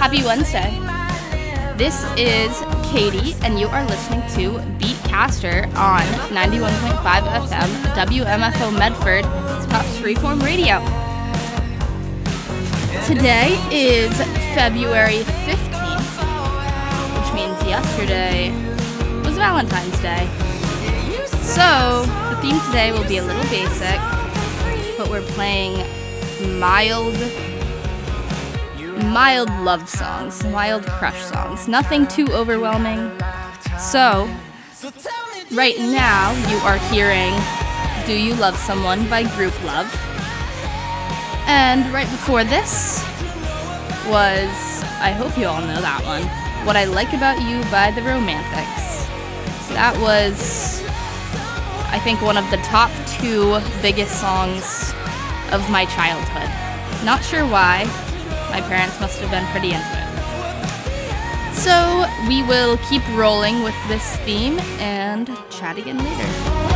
Happy Wednesday. This is Katie, and you are listening to Beatcaster on 91.5 FM, WMFO Medford, Tufts Freeform Radio. Today is February 15th, which means yesterday was Valentine's Day. So, the theme today will be a little basic, but we're playing mild love songs, mild crush songs, nothing too overwhelming. So, right now you are hearing Do You Love Someone by Group Love. And right before this was, I hope you all know that one, What I Like About You by The Romantics. That was, I think, one of the top 2 biggest songs of my childhood. Not sure why. My parents must have been pretty into it. So we will keep rolling with this theme and chat again later.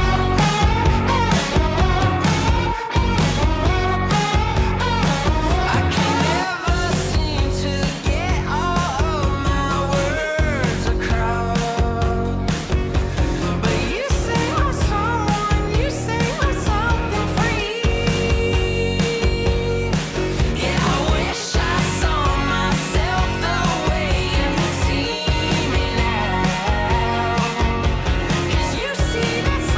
That's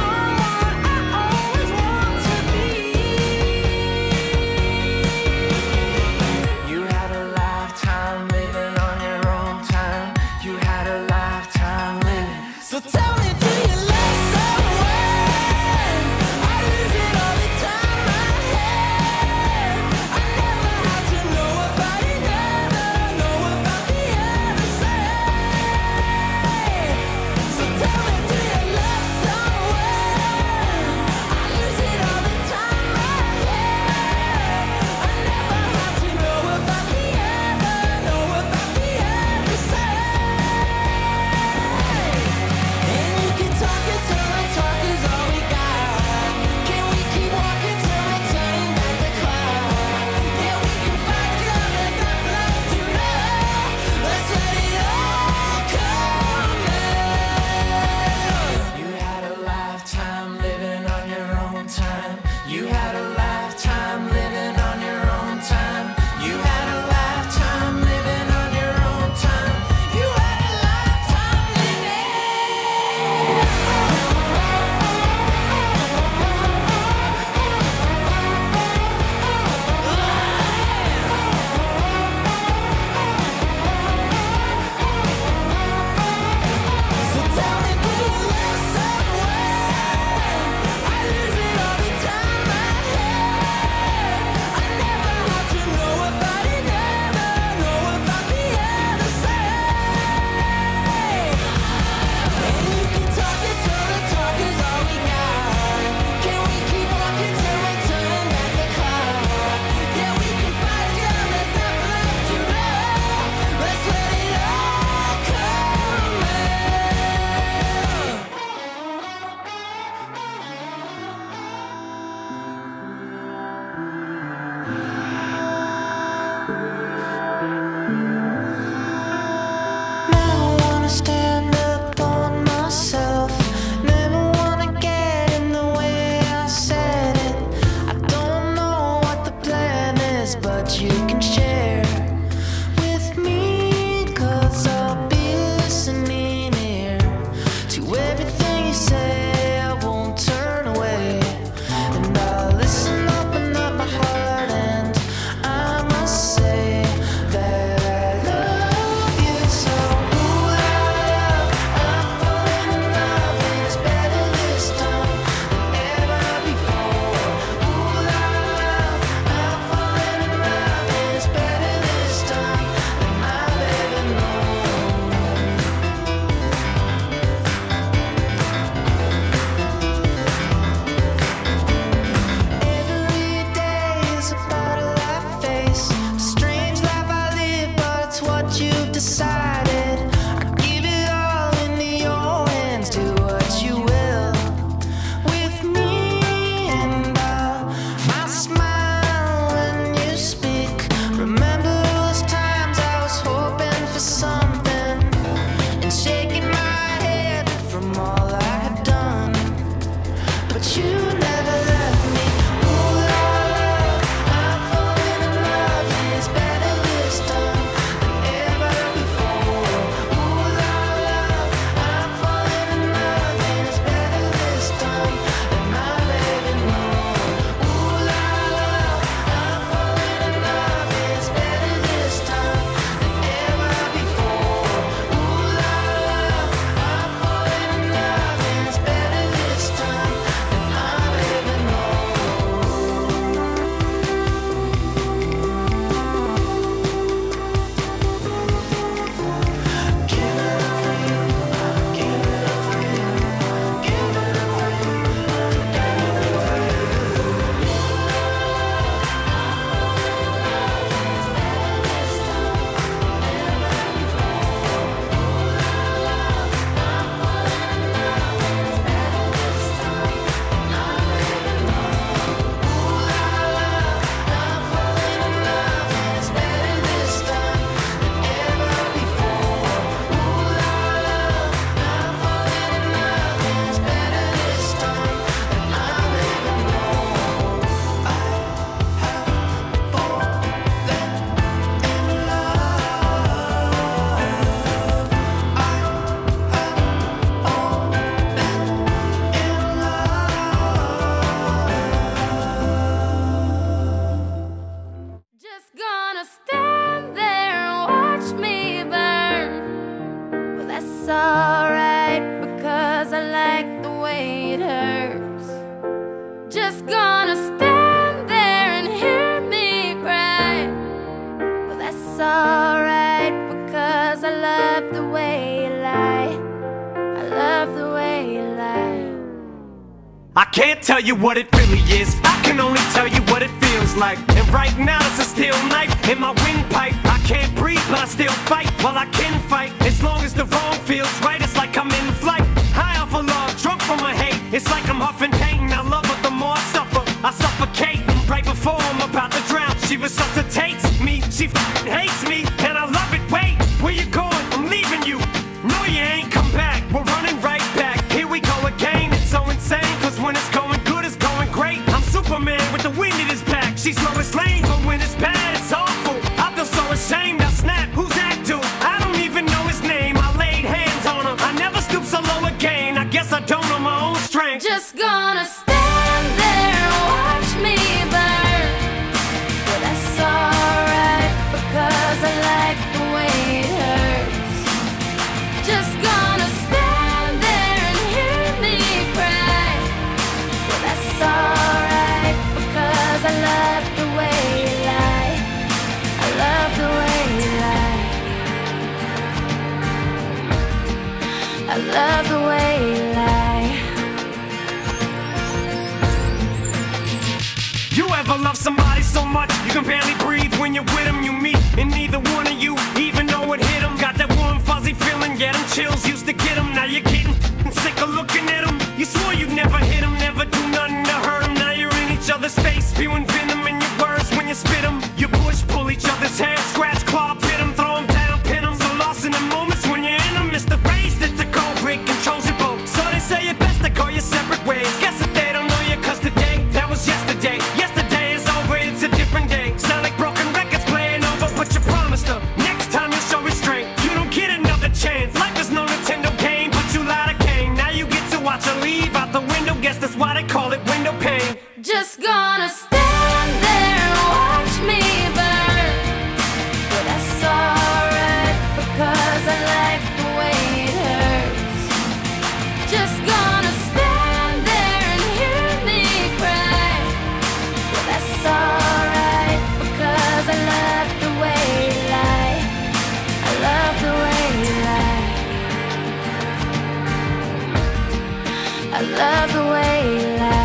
alright because I love the way you lie. I love the way you lie. I can't tell you what it really is, I can only tell you what it feels like. And right now it's a steel knife in my windpipe. I can't breathe but I still fight, well I can fight. As long as the wrong feels right, it's like I'm in flight. High off of love, drunk from my hate. It's like I'm huffing pain, I love her the more I suffer. I suffocate, right before I'm about to drown. She resuscitates me, she hates me, and I love it. Wait, where you going? I'm leaving you. No you ain't come back, we're running right back. Here we go again, it's so insane. Cause when it's going good, it's going great. I'm Superman with the wind in his back. She's Lois Lane, but when it's bad, it's awful. I feel so ashamed, I snap, who's that dude? I don't even know his name, I laid hands on him. I never stoop so low again, I guess I don't know my own strength. Just gonna stand there and watch me burn. But that's alright because I like the way it hurts. Just gonna stand there and hear me cry. But that's alright because I love the way you lie. I love the way you lie. I love the way you lie. You ever love somebody so much you can barely breathe when you're with them? You meet and neither one of you even know it hit them. Got that warm fuzzy feeling, yeah, them chills used to get them. Now you're getting sick of looking at them. You swore you'd never hit them, never do nothing to hurt them. Now you're in each other's face, spewing venom in your words when you spit them. You push, pull each other's hair, scratch, claw, pit them, throw them down, pin them. So lost in the moments when you're in them, it's the phrase that the cold break controls your boat. So they say it best to go your separate ways. Guess that they don't know you cause today, that was yesterday. Yesterday is over, it's a different day. Sound like broken records playing over, but you promised her next time you'll show restraint. You don't get another chance, life is no Nintendo game, but you lied again. Now you get to watch her leave out the window, guess that's why they call it window pane. Just gonna stand there and watch me burn. But that's alright because I like the way it hurts. Just gonna stand there and hear me cry. But that's alright because I love the way you lie. I love the way you lie. I love the way you lie.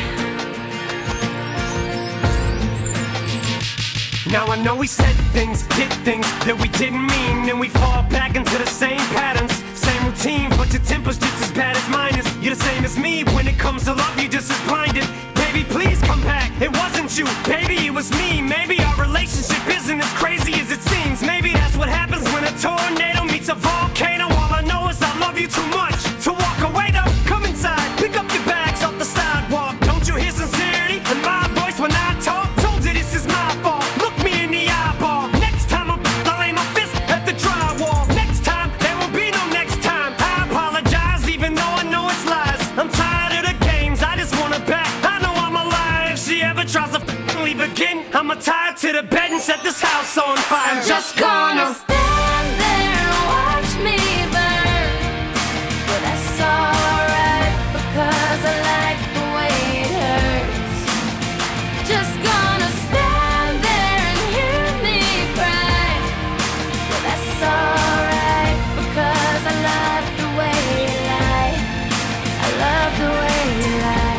Now I know we said things, did things that we didn't mean, and we fall back into the same patterns, same routine, but your temper's just as bad as mine is. You're the same as me, when it comes to love you're just as blinded. Baby, please come back, it wasn't you, baby, it was me. Maybe our relationship isn't as crazy as it seems. Maybe that's what happens when a tornado meets a volcano. All I know is I love you too much to walk away though. Come inside, pick up your bags off the sidewalk. Don't you hear sincerity in my voice when I talk? Told you this is my fault, look me in the eyeball. Next time I'll lay my fist at the drywall. Next time, there will be no next time. I apologize even though I know it's lies. I'm tired of the games, I just want her back. I know I'm alive, if she ever tries to leave again, I'ma tie her to the bed and set this house on fire. I'm just gonna stand there and watch me burn. But that's alright because I like the way it hurts. Just gonna stand there and hear me cry. But that's alright because I love the way you lie. I love the way you lie.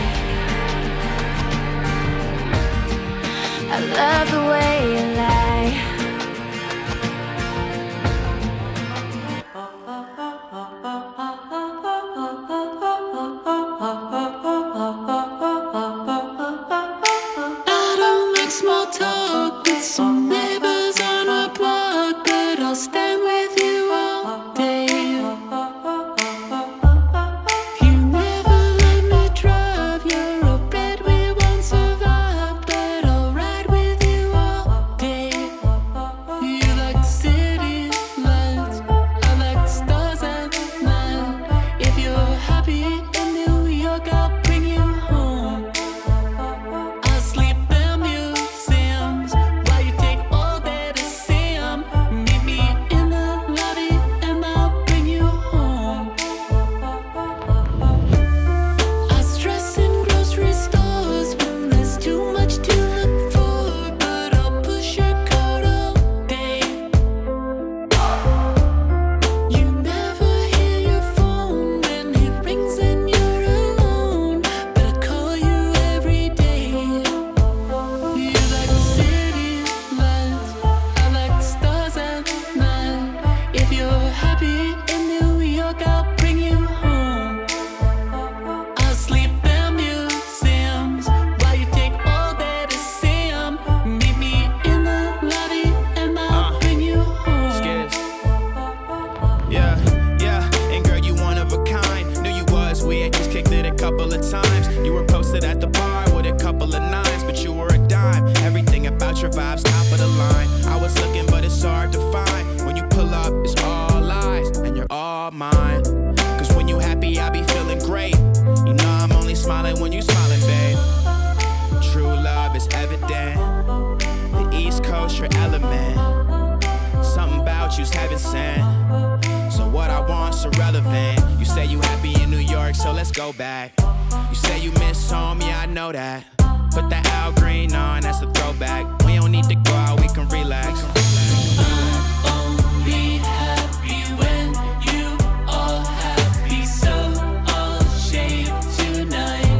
I love the way you lie. choose heaven sent. So what I want's irrelevant. You say you happy in New York, so let's go back. You say you miss home, yeah, I know that. Put the Al Green on, that's a throwback. We don't need to go out, we can relax. Only happy when you are happy, so I'll shave tonight.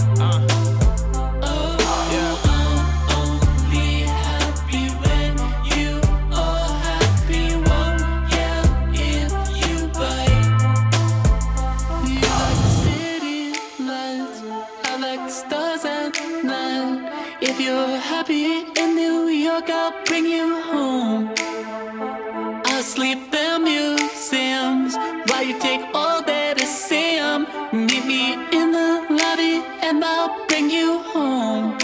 Only happy when you are happy, won't yell if you bite. You like the city lights, I like the stars at night. If you're happy in New York, I'll bring you home. I'll sleep in museums while you take all that is Sam. Meet me in the lobby and I'll bring you home.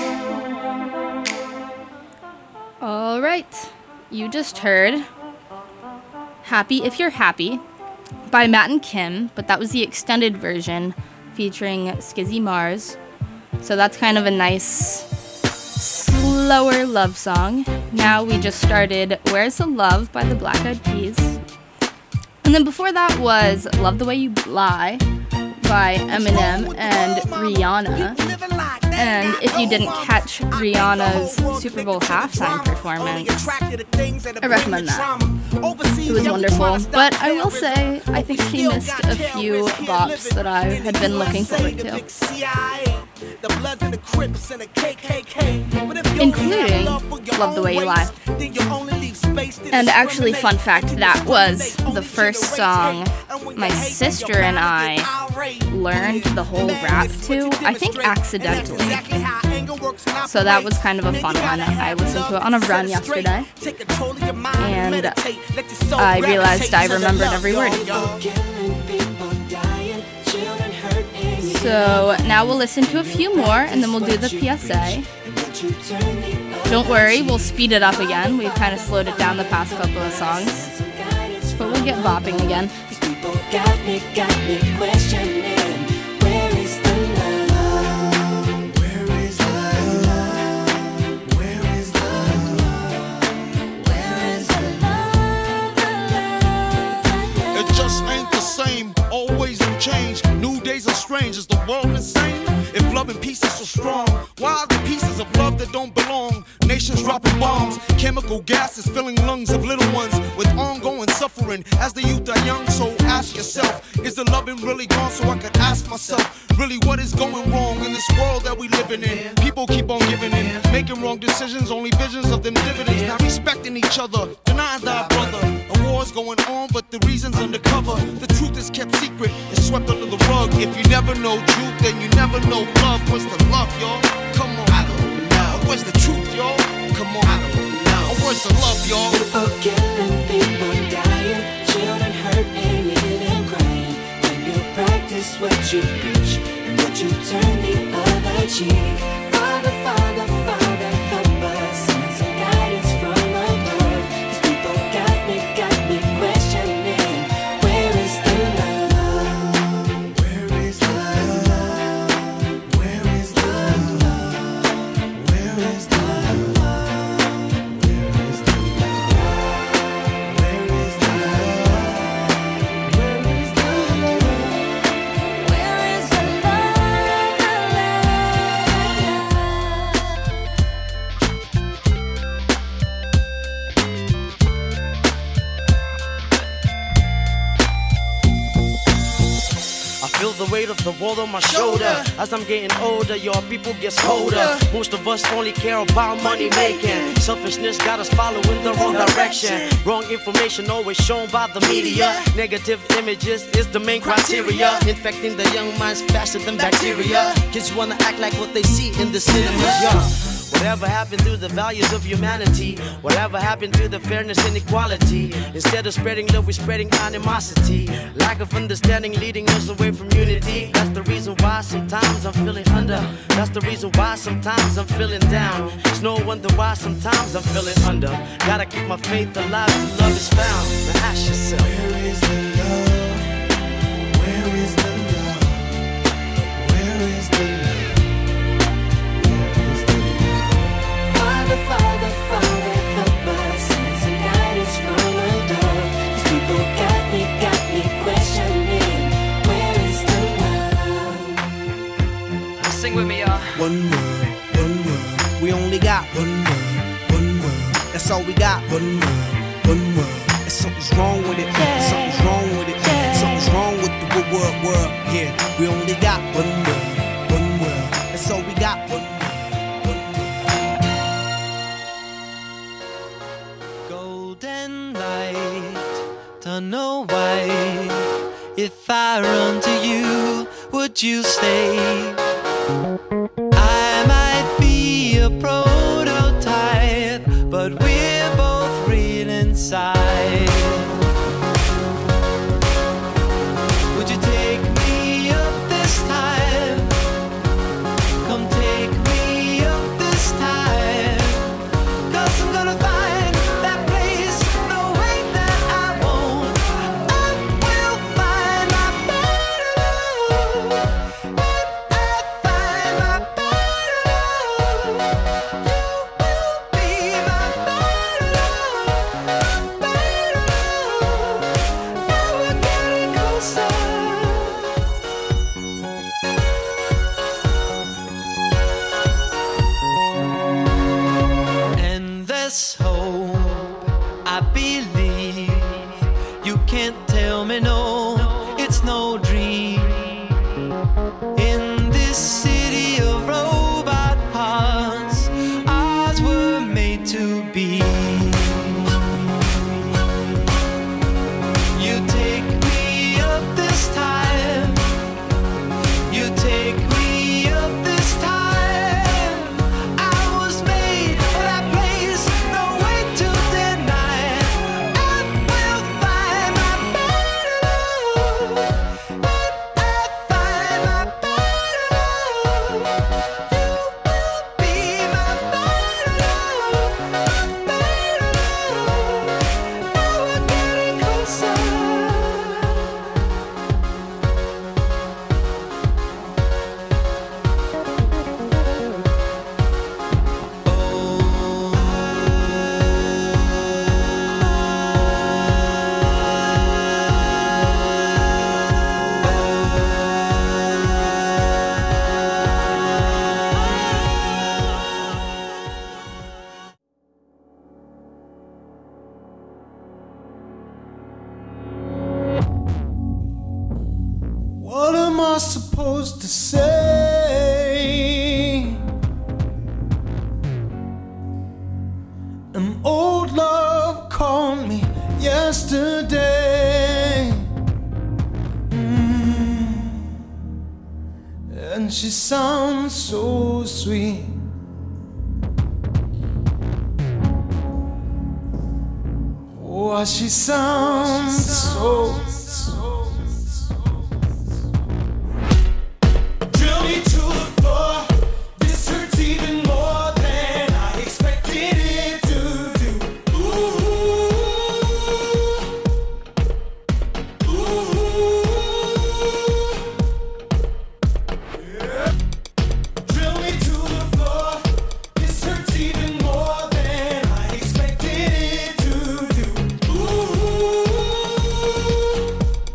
All right, you just heard Happy If You're Happy by Matt and Kim, but that was the extended version featuring Skizzy Mars. So that's kind of a nice, slower love song. Now we just started Where's the Love by the Black Eyed Peas. And then before that was Love the Way You Lie by Eminem and Rihanna. And if you didn't catch Rihanna's Super Bowl halftime performance, I recommend that. It was wonderful. But I will say, I think she missed a few bops that I had been looking forward to, including Love the Way You Lie. And actually, fun fact, that was the first song my sister and I learned the whole rap to, I think accidentally. So that was kind of a fun one. I listened to it on a run yesterday, and I realized I remembered every word. So now we'll listen to a few more, and then we'll do the PSA. Don't worry, we'll speed it up again. We've kind of slowed it down the past couple of songs, but we'll get bopping again. Got me questioning, where is the love? Where is the love? Where is the love? Where is the love? It just ain't the same, always new change. New days are strange, is the world insane? If love and peace is so strong, why are the pieces of love that don't belong? Nations dropping bombs, chemical gases filling lungs of little ones with ongoing suffering as the youth are young. So ask yourself, is the loving really gone? So I could ask myself, really what is going wrong in this world that we living in? People keep on giving in, making wrong decisions, only visions of them dividends. Not respecting each other, denying thy brother. A war's going on, but the reason's undercover. The truth is kept secret, it's swept under the rug. If you never know truth, then you never know love. What's the love, y'all? Come on, I don't know. Where's the truth, y'all? Come on, I don't know. Where's the love, y'all? People killing, people dying, children hurt and you hear them crying. When you practice what you preach and what you turn the other cheek. Father, Father, Father, help us, send some guidance from above. 'Cause people got me questioning, where is the love? Where is the love? Where is the love? Where is the love? Where is the love? Where is the love? Where is the love? Where is the I feel the weight of the world on my shoulder. As I'm getting older, your people get colder. Most of us only care about money making. Selfishness got us following the wrong direction. Wrong information always shown by the media. Negative images is the main criteria. Infecting the young minds faster than bacteria. Kids wanna act like what they see in the cinemas, yeah. Whatever happened to the values of humanity? Whatever happened to the fairness and equality? Instead of spreading love, we're spreading animosity. Lack of understanding leading us away from unity. That's the reason why sometimes I'm feeling under. That's the reason why sometimes I'm feeling down. It's no wonder why sometimes I'm feeling under. Gotta keep my faith alive till love is found. Now ask yourself, Where is the love? Where is the love? Where is the love? Father, Father, Father, help us, send some guidance from above. 'Cause one world, one world. We only got one world, one world. That's all we got, one world, one world. And something's wrong with it, something's wrong with it, something's wrong with the world, yeah. We only got one world, one world. That's all we got, one world. Golden light, don't know why. If I run to you, would you stay? I might be a prototype, but we're both real inside. Would you take me up this time? Come take me up this time. 'Cause I'm gonna find that place, no way that I won't. I will find my better love. When I find my better love, you will be my better love. Better love. Now we're getting closer. Endless hope, I believe. You can't tell me no, it's no dream. In this city of robot parts, ours were made to be. You take me up this time. You take me up this time. I was made for that place, no way to deny. I will find my better love. When I find my better love, you will be my better love. Better love. Now we're getting closer. What am I supposed to say? An old love called me yesterday. And she sounds so sweet. Oh, she sounds so drill me to the floor. This hurts even more than I expected it to do. Ooh, ooh, yeah. Drill me to the floor. This hurts even more than I expected it to do. Ooh.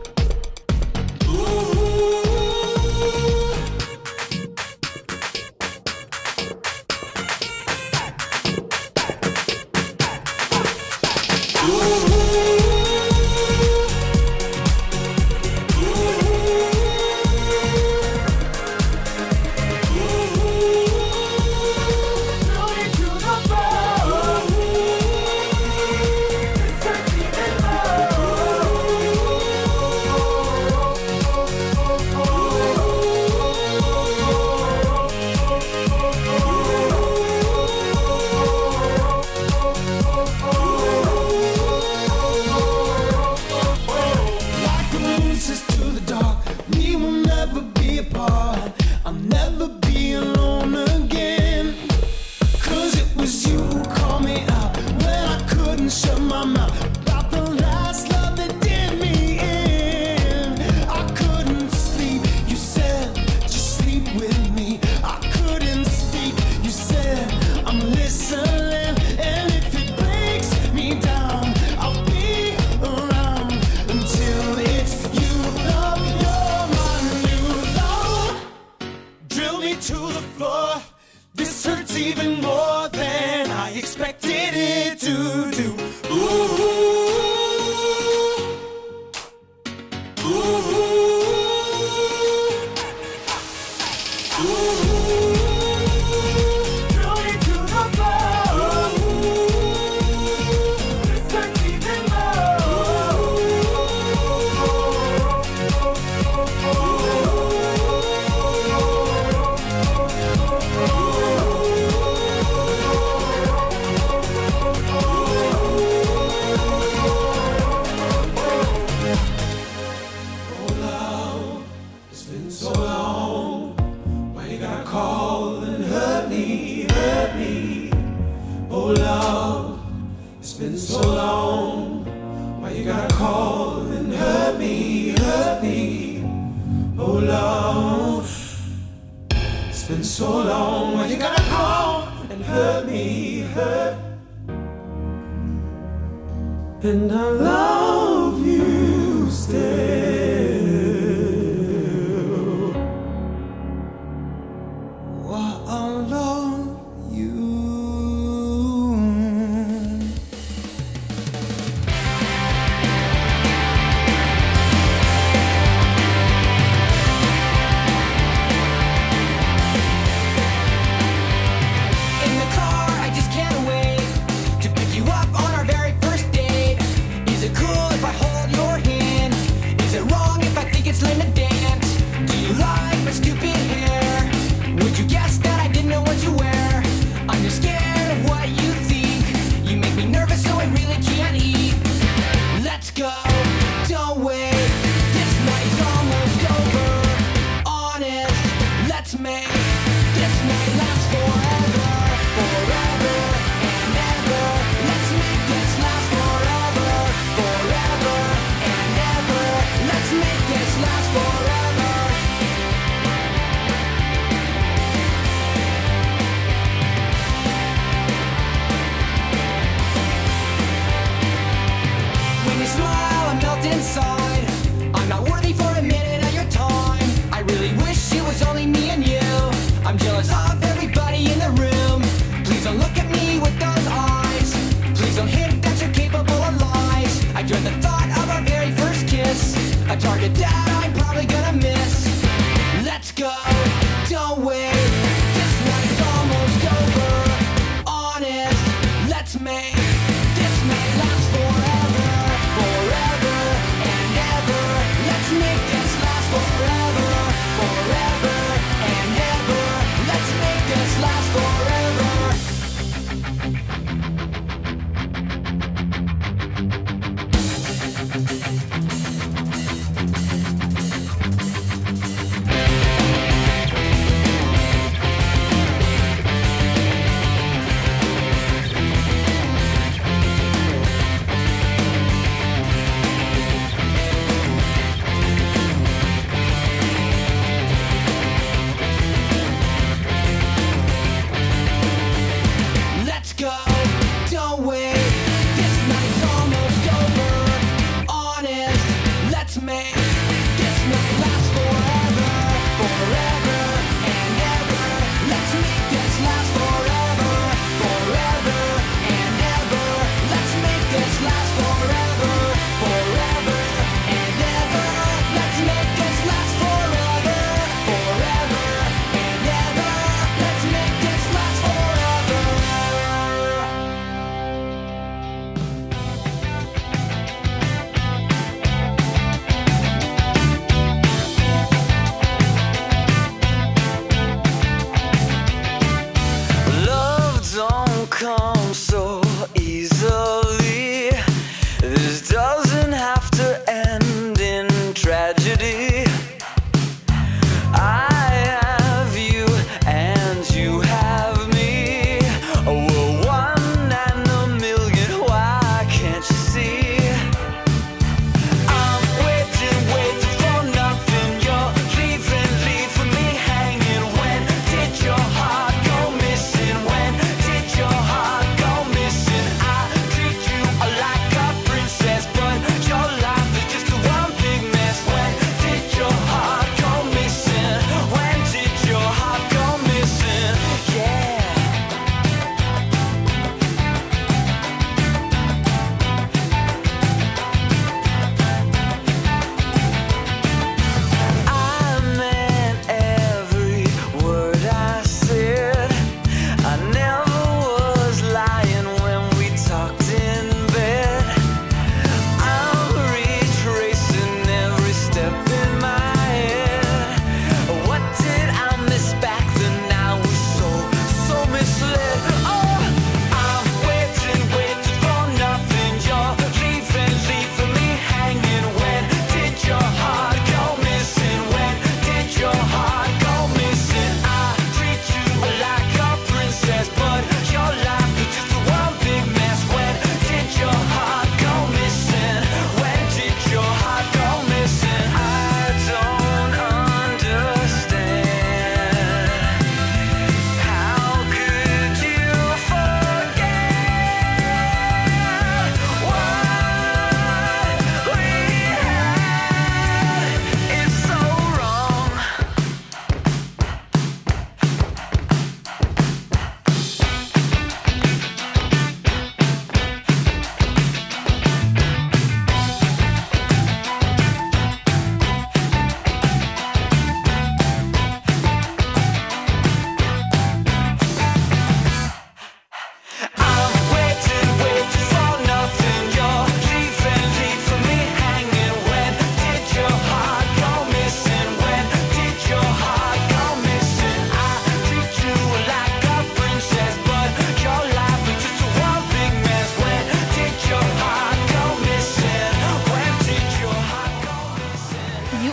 call and hurt me, oh Lord. It's been so long, when you gonna call and hurt me, and I love you still. Why I love you. In the car, I just can't wait to pick you up on our very first date. Is it cool if I hold your hand? Is it wrong if I think it's lame to dance? Do you like my stupid hair? Would you guess that I didn't know what to wear? I'm just scared of what you think. You make me nervous, so I really can't eat. Let's go, don't wait. This night's almost over. Honest, let's make this night last forever, forever and ever. Let's make this last forever, forever and ever. Let's make this last forever. When you smile, I melt inside. I'm not worthy for a minute of your time. I really wish it was only me and you. I'm jealous of everybody in the room. Please don't look at me with those eyes. Please don't hint that you're capable of lies. I dread the thought of our very first kiss, a target that I'm probably gonna miss. Let's go, don't wait. This night's almost over. Honest, let's make this night last forever, forever and ever. Let's make this last forever, forever and ever. Let's make this last forever.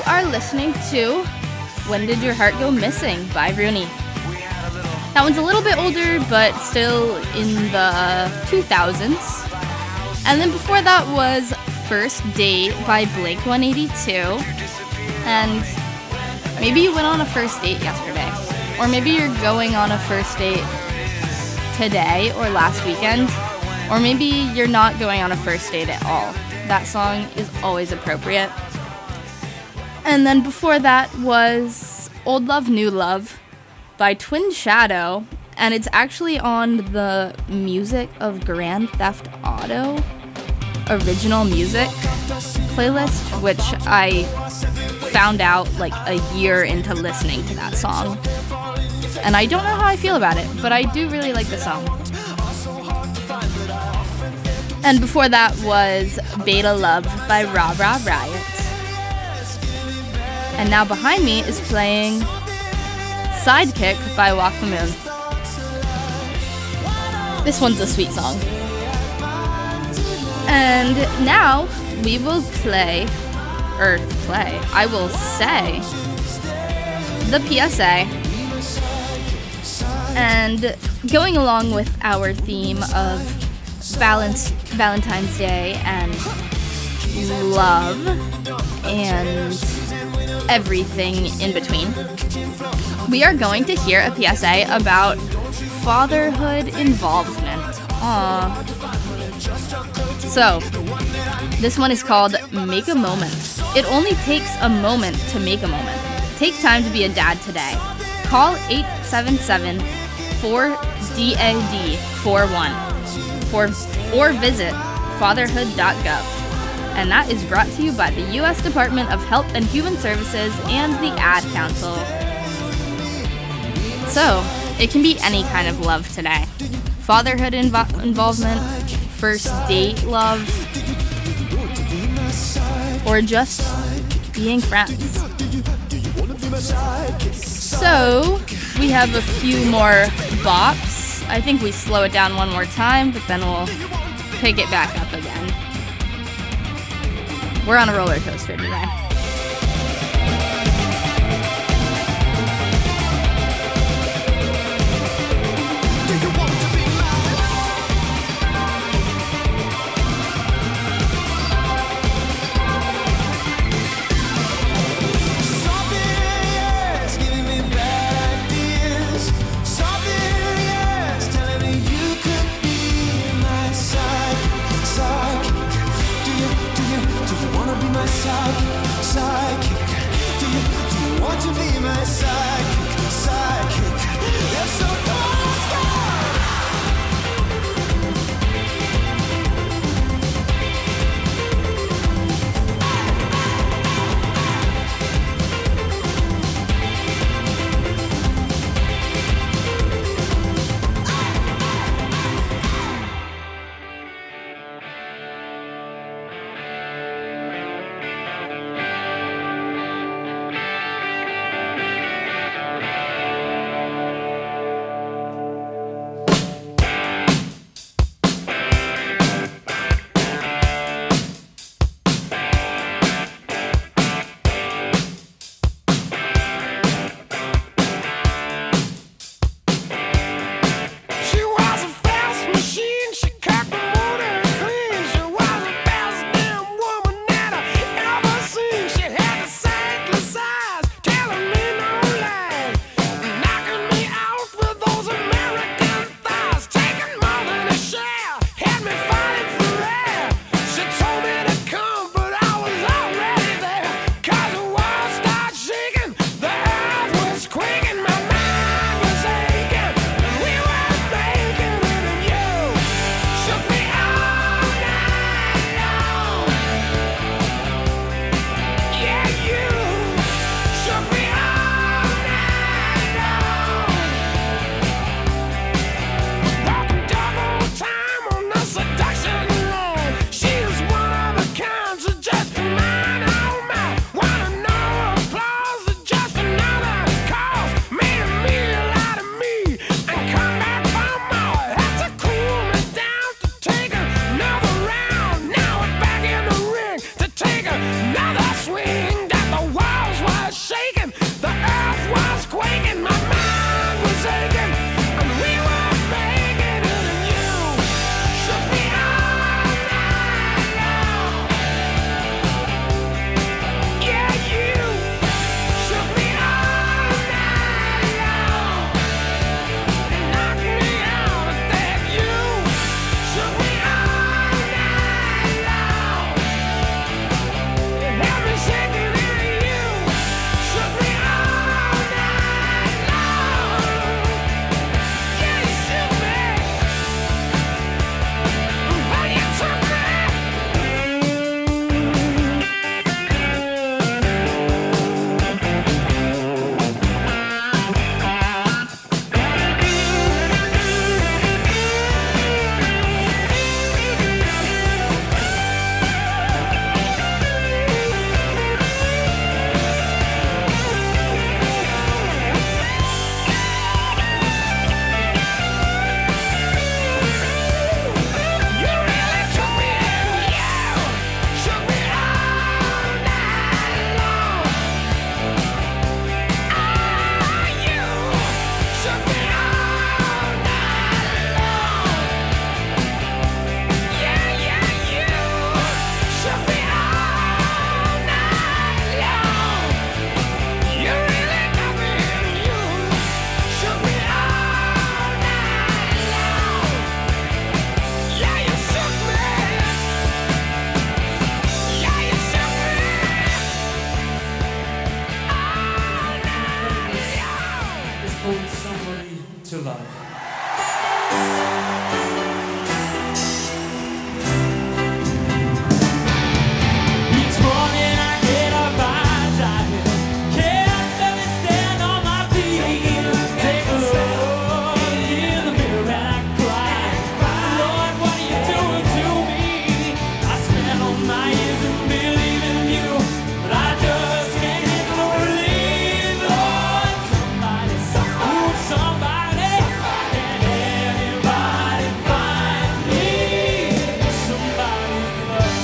are listening to When Did Your Heart Go Missing by Rooney. That one's a little bit older, but still in the 2000s. And then before that was First Date by Blink-182. And maybe you went on a first date yesterday. Or maybe you're going on a first date today or last weekend. Or maybe you're not going on a first date at all. That song is always appropriate. And then before that was Old Love, New Love by Twin Shadow. And it's actually on the music of Grand Theft Auto original music playlist, which I found out like a year into listening to that song. And I don't know how I feel about it, but I do really like the song. And before that was Beta Love by Rah Rah Riot. And now behind me is playing Sidekick by Walk the Moon. This one's a sweet song. And now we will I will say the PSA. And going along with our theme of Valentine's Day and love and everything in between, we are going to hear a PSA about fatherhood involvement. Aww. So, this one is called Make a Moment. It only takes a moment to make a moment. Take time to be a dad today. Call 877-4DAD41 or visit fatherhood.gov. And that is brought to you by the U.S. Department of Health and Human Services and the Ad Council. So, it can be any kind of love today. Fatherhood involvement, first date love, or just being friends. So, we have a few more bops. I think we slow it down one more time, but then we'll pick it back up again. We're on a roller coaster today. Sidekick, do you want to be my sidekick? If so, come on, let's go! Another swing that the world to love. Each morning I get up, I dive, can't let me stand on my feet. Take a look in the mirror and I cry. Lord, what are you doing to me? I spent all my years in believing you, but I just can't get no relief. Lord, somebody, somebody, can anybody find me somebody to love?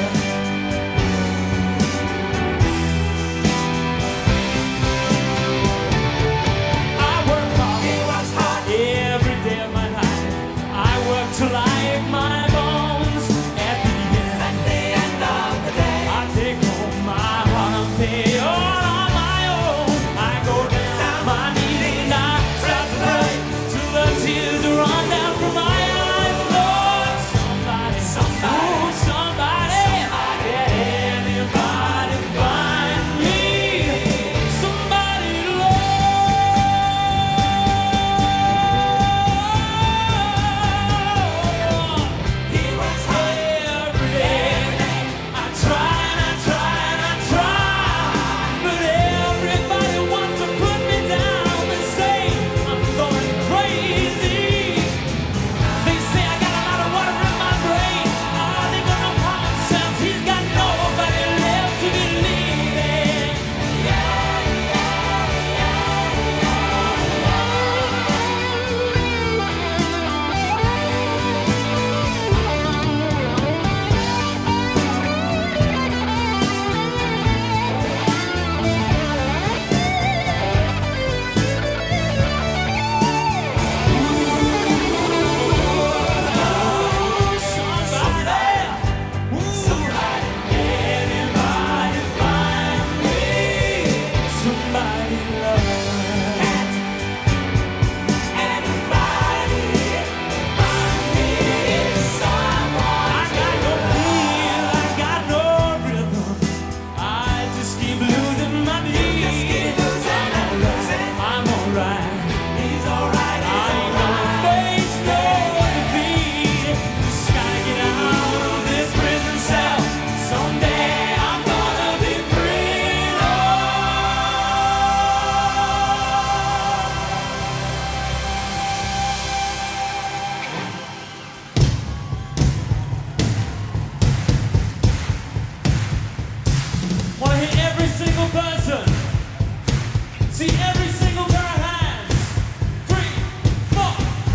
I work hard, every day of my life. I work till I ache my bones. At the end of the day, I take home my heart and pay all on my own. I go down my knees and I start to pray till the tears run down from my eyes. Lord, somebody, somebody, can anybody find me somebody to love? He works hard every day. I try and I try and I try, but everybody wants to put me down and say I'm going crazy. They say I got a lot of water in my brain. I think of no common sense. He's got nobody left to believe in. Anybody find me somebody to love? Anybody find me someone? I got no feel, I got no rhythm. I just keep losing my knees. I'm alright. He's alright. I ain't gonna face no defeat. Just gotta get out of this prison cell. Someday I'm gonna be free. Wanna hit every single person. See every single pair of hands. 3, 4.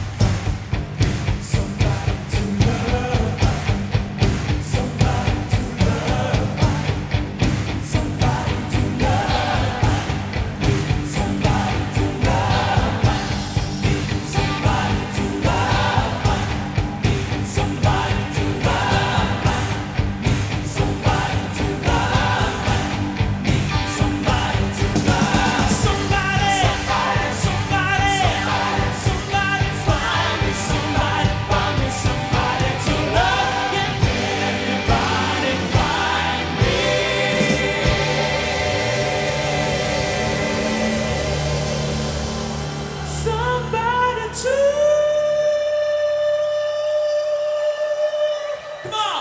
Somebody to love. Somebody to love. Somebody to love. Somebody to love. Somebody to love. Somebody to love. Somebody to love. Somebody to love. Somebody, somebody, somebody find me. Somebody find me. Somebody to love. Can anybody find me? Somebody to. Come on.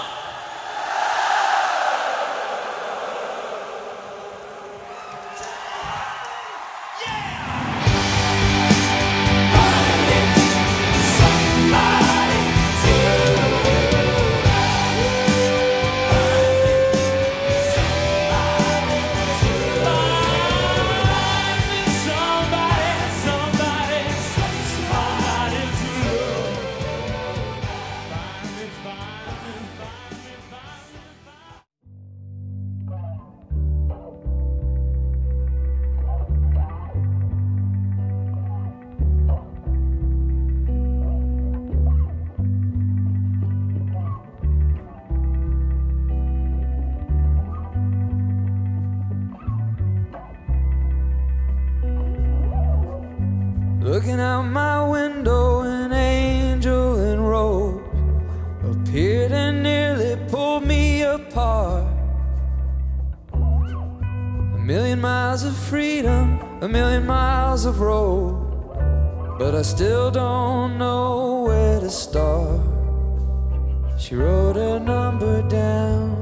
Looking out my window, an angel in robes appeared and nearly pulled me apart. A million miles of freedom, a million miles of road, but I still don't know where to start. She wrote her number down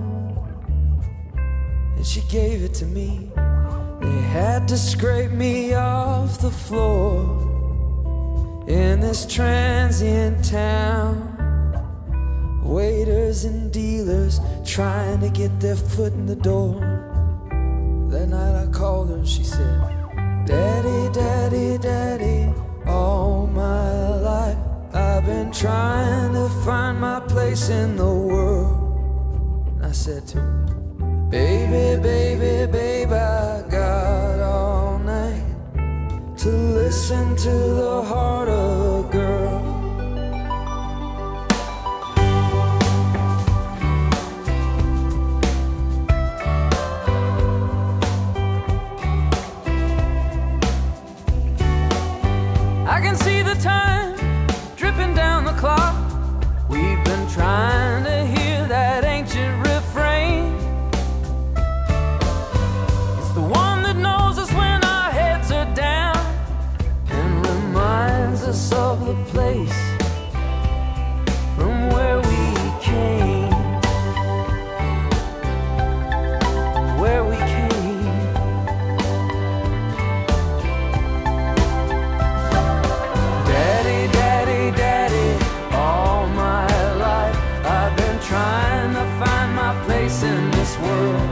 and she gave it to me. They had to scrape me off the floor in this transient town. Waiters and dealers trying to get their foot in the door. That night I called her and she said, Daddy, Daddy, Daddy, all my life I've been trying to find my place in the world. And I said to her, Baby, baby, babe, I got all night to listen to the heart of a girl. I can see the time dripping down the clock. We've been trying to hear that ancient refrain. It's the one that knows us when our heads are down and reminds us of the place from where we came. Where we came. Daddy, Daddy, Daddy, all my life I've been trying to find my place in this world.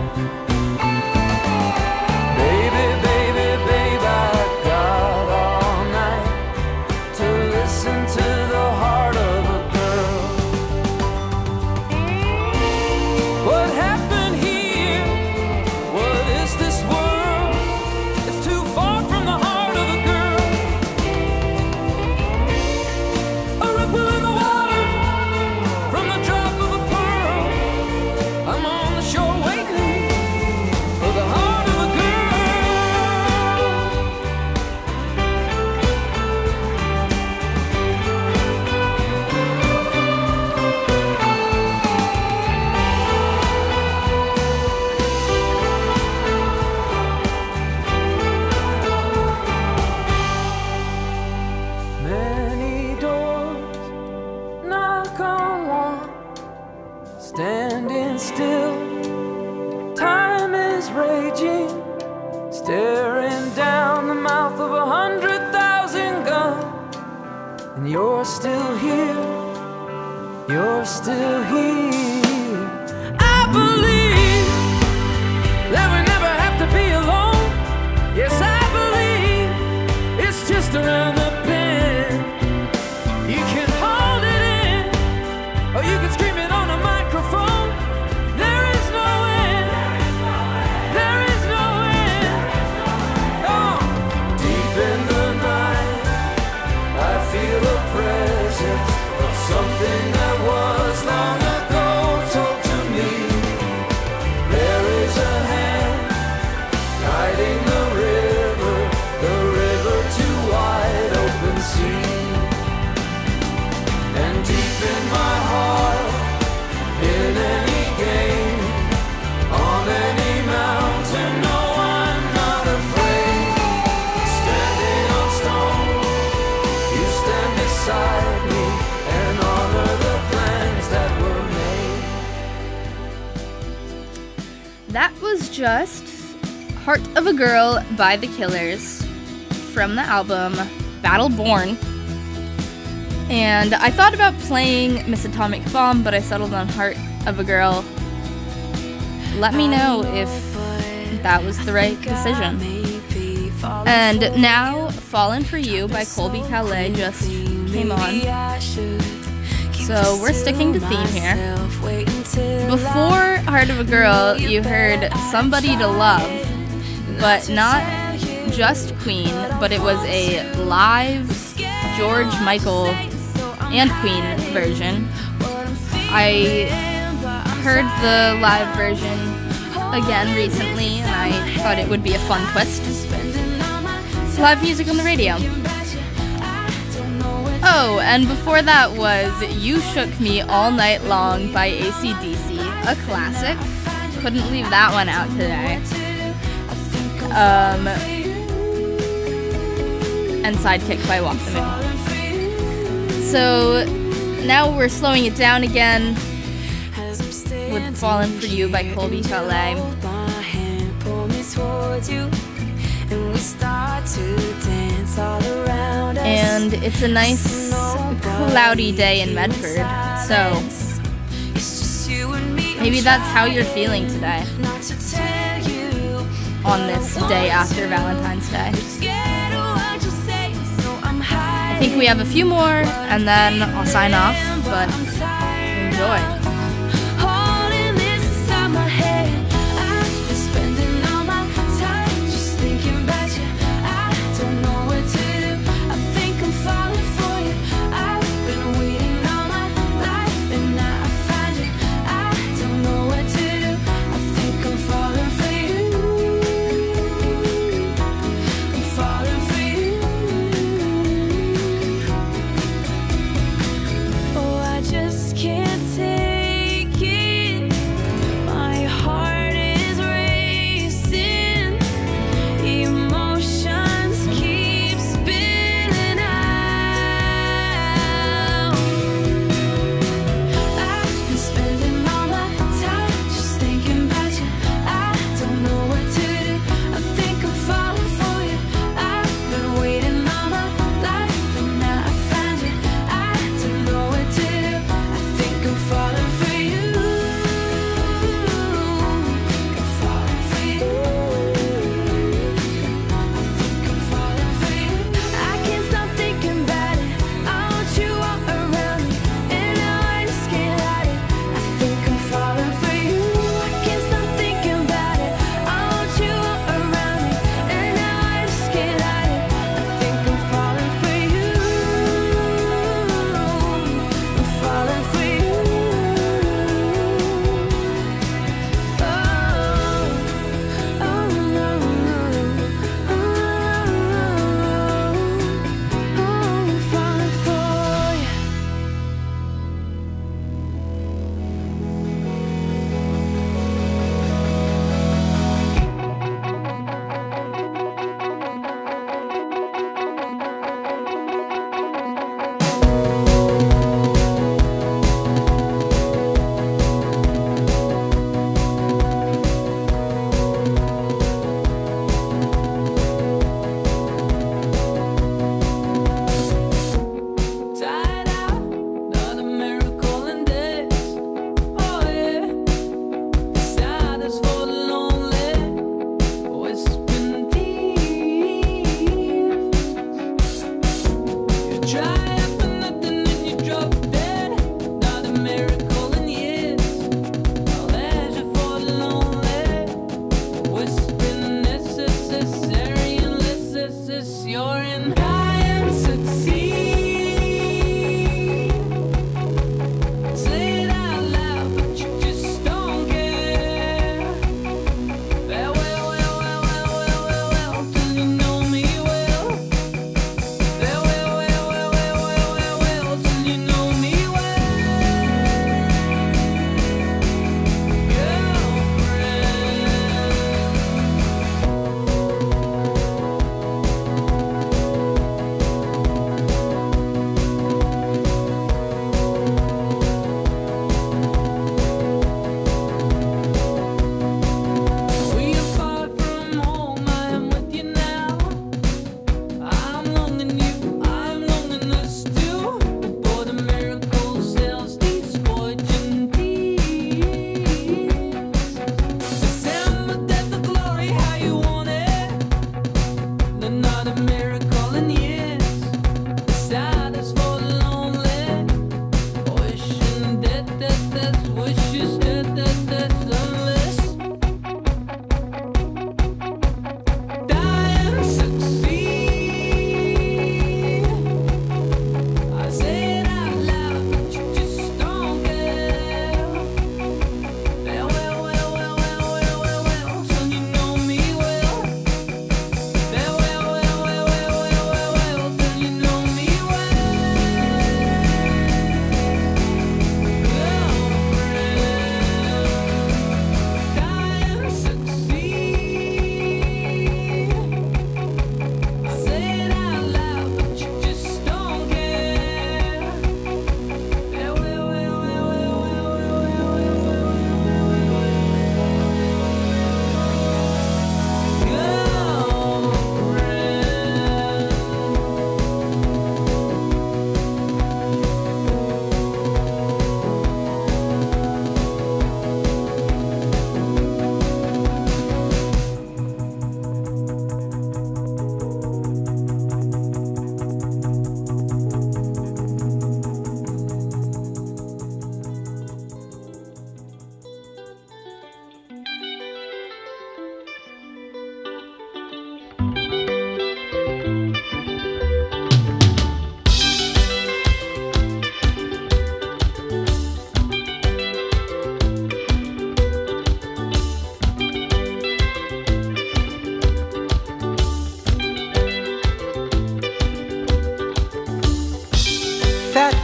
Baby, baby, babe, I got all night to listen to the heart of a girl. What happened here? What is this world? It's too far from the heart of a girl. A ripple in the water from the drop of a pearl. I'm on the shore waiting for the heart of a girl. Many doors knock on one, standing still. Time is raging, staring down the mouth of 100,000 guns. And you're still here, you're still here. I believe that we never have to be alone. Yes, I believe it's just around the bend. You can hold it in, or you can scream it on a microphone. There is no end. There is no end. Oh. Deep in the night, I feel a presence of something that was long ago told to me. There is a hand guiding the river to wide open sea. And deep in my heart, in any game, on any mountain, no, I'm not afraid. Standing on stone, you stand beside me and honor the plans that were made. That was just Heart of a Girl by The Killers from the album Battle Born. And I thought about playing Miss Atomic Bomb, but I settled on Heart of a Girl. Let me know if that was the right decision. And now Fallen for You by Colby Calais just came on. So we're sticking to theme here. Before Heart of a Girl, you heard Somebody to Love, but not just Queen, but it was a live George Michael and Queen version. I heard the live version again recently, and I thought it would be a fun twist. Live music on the radio. Oh, and before that was You Shook Me All Night Long by AC/DC, a classic. Couldn't leave that one out and Sidekick by Walk the Moon. So now we're slowing it down again with Fallen for You by Colby Chalet. And it's a nice cloudy day in Medford, so maybe that's how you're feeling today on this day after Valentine's Day. I think we have a few more and then I'll sign off, but enjoy. Just can't take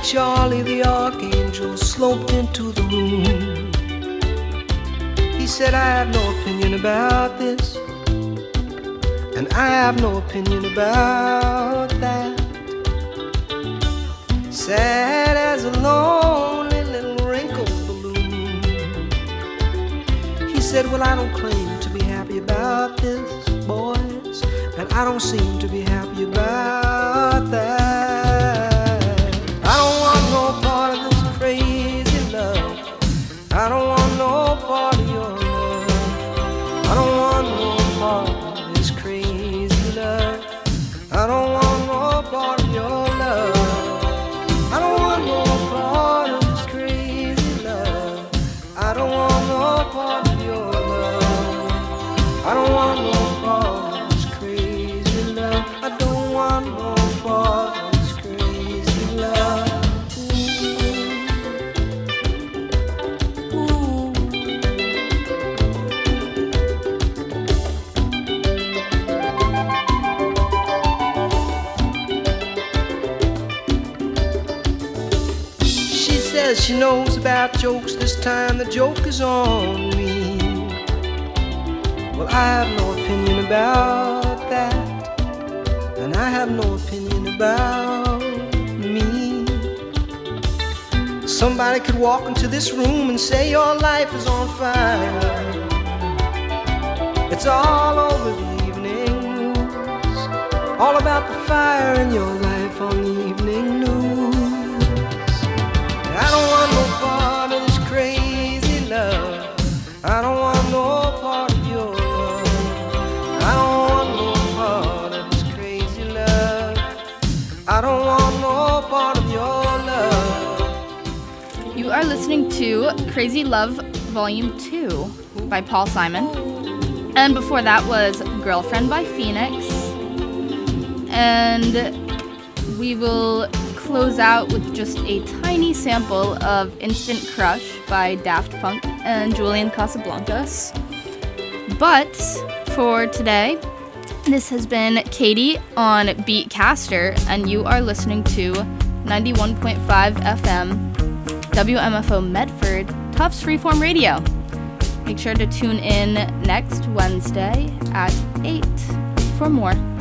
Charlie the Archangel sloped into the room. He said, I have no opinion about this, and I have no opinion about that. Sad as a lonely little wrinkled balloon. He said, well, I don't claim to be happy about this, boys, and I don't seem to be happy about that. I don't want no part of this crazy love. I don't want no part of your love. I don't want no part of this crazy love. I don't want no part of your love. I don't want no part of this crazy love. I don't want no part of your love. I don't want no part of this crazy love. I don't want no part of this crazy love. She knows about jokes, this time the joke is on me. Well, I have no opinion about that, and I have no opinion about me. Somebody could walk into this room and say your life is on fire. It's all over the evening news, all about the fire in your life on the evening news. I don't want no part of this crazy love. I don't want no part of your love. I don't want no part of this crazy love. I don't want no part of your love. You are listening to Crazy Love Volume 2 by Paul Simon. And before that was Girlfriend by Phoenix. And we will close out with just a tiny sample of Instant Crush by Daft Punk and Julian Casablancas. But for today, this has been Katie on Beatcaster, and you are listening to 91.5 FM WMFO Medford, Tufts Freeform Radio. Make sure to tune in next Wednesday at 8 for more.